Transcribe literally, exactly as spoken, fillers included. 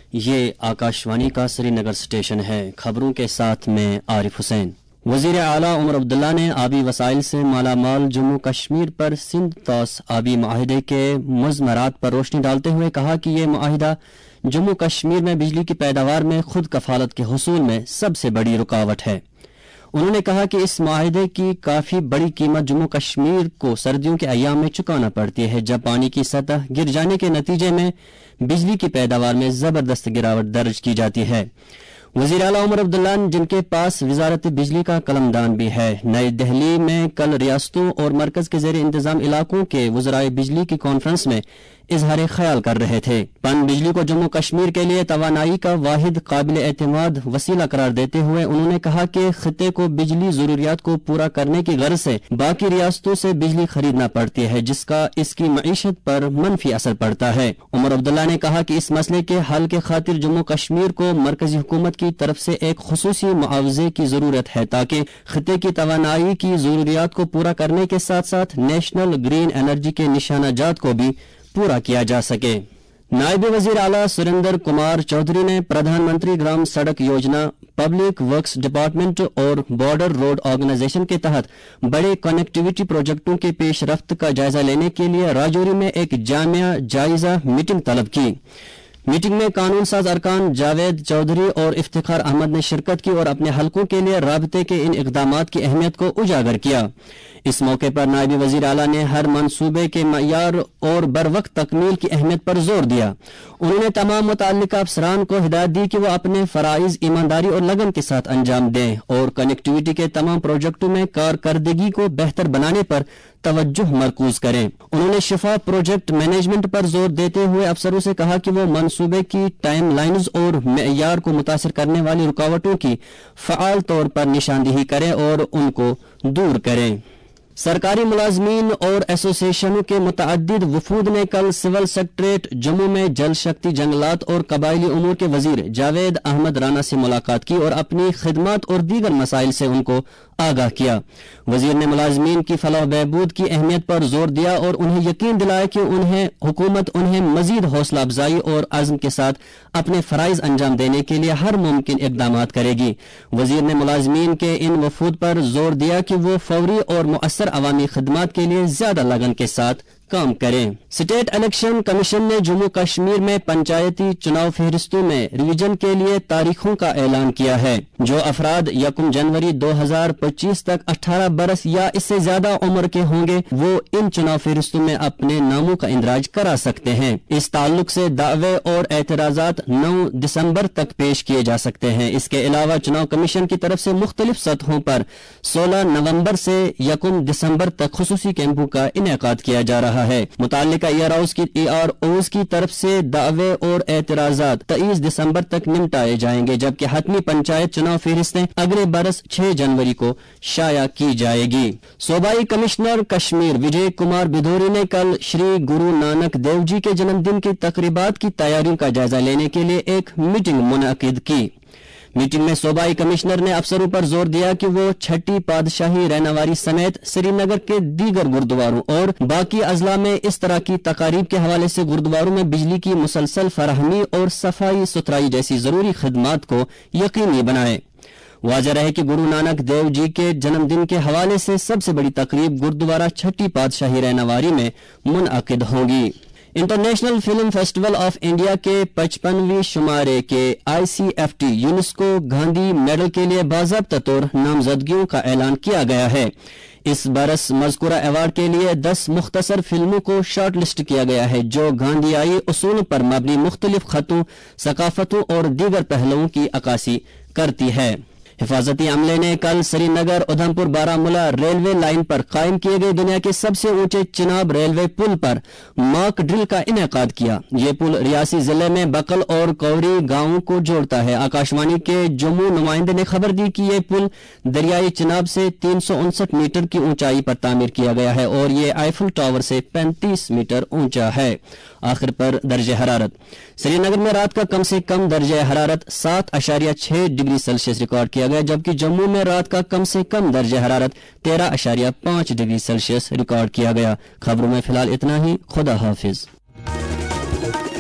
ये आकाशवाणी का श्रीनगर स्टेशन है। खबरों के साथ में आरिफ हुसैन। वजीर आला उमर अब्दुल्ला ने आबी वसाइल से मालामाल जम्मू कश्मीर पर सिंध तौस आबी माहिदे के मुज़मरात पर रोशनी डालते हुए कहा कि ये माहिदा जम्मू कश्मीर में बिजली की पैदावार में खुद कफालत के हुसूल में सबसे बड़ी रुकावट है। उन्होंने कहा कि इस माहिदे की काफी बड़ी कीमत जम्मू कश्मीर को सर्दियों के अयाम में चुकाना पड़ती है, जब पानी की सतह गिर जाने के नतीजे में बिजली की पैदावार में जबरदस्त गिरावट दर्ज की जाती है। वजीर आला उमर अब्दुल्ला जिनके पास वजारत बिजली का कलमदान भी है, नई दिल्ली में कल रियासतों और मरकज के जेर इंतजाम इलाकों के वज़राए बिजली की कॉन्फ्रेंस में इजहार ख्याल कर रहे थे। पन बिजली को जम्मू कश्मीर के लिए तवानाई का वाहिद काबिल एतमाद वसीला करार देते हुए उन्होंने कहा कि खिते को बिजली जरूरियात को पूरा करने की गर्ज से बाकी रियासतों से बिजली खरीदना पड़ती है, जिसका इसकी मईशत पर मनफी असर पड़ता है। उमर अब्दुल्ला ने कहा कि इस मसले के हल के खातिर जम्मू कश्मीर को मरकजी हुकूमत की तरफ से एक खुसूसी मुआवजे की जरूरत है, ताकि खिते की तवानाई की जरूरियात को पूरा करने के साथ साथ नेशनल ग्रीन एनर्जी के निशानाजात को भी पूरा किया जा सके। नायब वजीर आला सुरेंद्र कुमार चौधरी ने प्रधानमंत्री ग्राम सड़क योजना, पब्लिक वर्क्स डिपार्टमेंट और बॉर्डर रोड ऑर्गेनाइजेशन के तहत बड़े कनेक्टिविटी प्रोजेक्टों के पेशरफ्त का जायजा लेने के लिए राजौरी में एक जामिया जायजा मीटिंग तलब की। मीटिंग में कानून साज अरकान जावेद चौधरी और इफ्तिखार अहमद ने शिरकत की और अपने हलकों के लिए राबते के इन इकदामात की अहमियत को उजागर किया। इस मौके पर नायब वजीर आला ने हर मंसूबे के मयार और बरवक्त तकमील की अहमियत पर जोर दिया। उन्होंने तमाम मुताल्लिका अफसरान को हिदायत दी कि वो अपने फराइज ईमानदारी और लगन के साथ अंजाम दें और कनेक्टिविटी के तमाम प्रोजेक्टों में कारकर्दगी को बेहतर बनाने पर तवज्जो मरकूज करें। उन्होंने शिफाफ प्रोजेक्ट मैनेजमेंट पर जोर देते हुए अफसरों से कहा कि वो मंसूबे की टाइम लाइन्स और मेयार को मुतासर करने वाली रुकावटों की फ़आल तौर पर निशानदेही करें और उनको दूर करें। सरकारी मुलाजमीन और एसोसिएशनों के मुतअद्दिद वफूद ने कल सिविल सेक्रेटरीट जम्मू में जल शक्ति, जंगलात और कबायली उमूर के वजीर जावेद अहमद राना से मुलाकात की और अपनी खिदमत और दीगर मसाइल से उनको आगाह किया। वजीर ने मुलाजमीन की फलाह बहबूद की अहमियत पर जोर दिया और उन्हें यकीन दिलाया कि उन्हें हुकूमत उन्हें मजीद हौसला अफजाई और अज़्म के साथ अपने फराइज अंजाम देने के लिए हर मुमकिन इकदाम करेगी। वजीर ने मुलाजमीन के इन वफूद पर जोर दिया कि वो फौरी और मुअस्सर अवामी खिदमत के लिए ज्यादा लगन के साथ काम करें। स्टेट इलेक्शन कमीशन ने जम्मू कश्मीर में पंचायती चुनाव फहरिस्तों में रिवीजन के लिए तारीखों का ऐलान किया है। जो अफराद यकम जनवरी दो हजार पच्चीस तक अठारह बरस या इससे ज्यादा उम्र के होंगे वो इन चुनाव फहरिस्तों में अपने नामों का इंदराज करा सकते हैं। इस ताल्लुक से दावे और एतराजात नौ दिसंबर तक पेश किए जा सकते हैं। इसके अलावा चुनाव कमीशन की तरफ से मुख्तलिफ सतहों पर सोलह नवम्बर से यकम दिसंबर तक खुसूसी कैंपों का इनेकाद किया जा रहा है। मुताल्लिका ईआरओज की ईआरओज की तरफ से दावे और एतराजात तेईस दिसंबर तक निपटाए जाएंगे, जबकि हतमी पंचायत चुनाव फहरिस्तें अगले बरस छह जनवरी को शाया की जाएगी। सूबाई कमिश्नर कश्मीर विजय कुमार बिधोरी ने कल श्री गुरु नानक देव जी के जन्मदिन की तकरीबात की तैयारियों का जायजा लेने के लिए एक मीटिंग मुनअकिद की। मीटिंग में सूबाई कमिश्नर ने अफसरों पर जोर दिया कि वो छठी पादशाही रहनावारी समेत श्रीनगर के दीगर गुरुद्वारों और बाकी अजला में इस तरह की तकारीब के हवाले से गुरुद्वारों में बिजली की मुसलसल फराहमी और सफाई सुथराई जैसी जरूरी खिदमात को यकीनी बनाए। वाज़ेह रहे कि गुरु नानक देव जी के जन्मदिन के हवाले से सबसे बड़ी तकरीब गुरुद्वारा छठी पादशाही रहनावारी में मुनअकिद होगी। International film festival of India के पचपनवीं शुमारे के आईसीएफटी यूनेस्को गांधी मेडल के लिए बाज़ाब्ता तौर नामजदगियों का ऐलान किया गया है। इस बरस मज़कूरा अवार्ड के लिए दस मुख्तसर फिल्मों को शॉर्ट लिस्ट किया गया है, जो गांधीयाई उसूल पर मबनी मुख्तलिफ खतों, सकाफतों और दीगर पहलुओं की अक्कासी करती है। हिफाजती अमले ने कल श्रीनगर उधमपुर बारामूला रेलवे लाइन पर कायम किए गए दुनिया के सबसे ऊंचे चिनाब रेलवे पुल पर मॉक ड्रिल का इनेकाद किया। ये पुल रियासी जिले में बकल और कौरी गांवों को जोड़ता है। आकाशवाणी के जम्मू नुमाइंदे ने खबर दी कि ये पुल दरियाई चिनाब से तीन सौ उनसठ मीटर की ऊंचाई पर तामीर किया गया है और ये आईफल टावर से पैंतीस मीटर ऊंचा है। आखिर पर दर्जे हरारत श्रीनगर में रात का कम से कम दर्जे हरारत सात अशारिया छह डिग्री सेल्सियस रिकॉर्ड किया गया, जबकि जम्मू में रात का कम से कम दर्जे हरारत तेरह अशारिया पांच डिग्री सेल्सियस रिकॉर्ड किया गया। खबरों में फिलहाल इतना ही। खुदा हाफिज।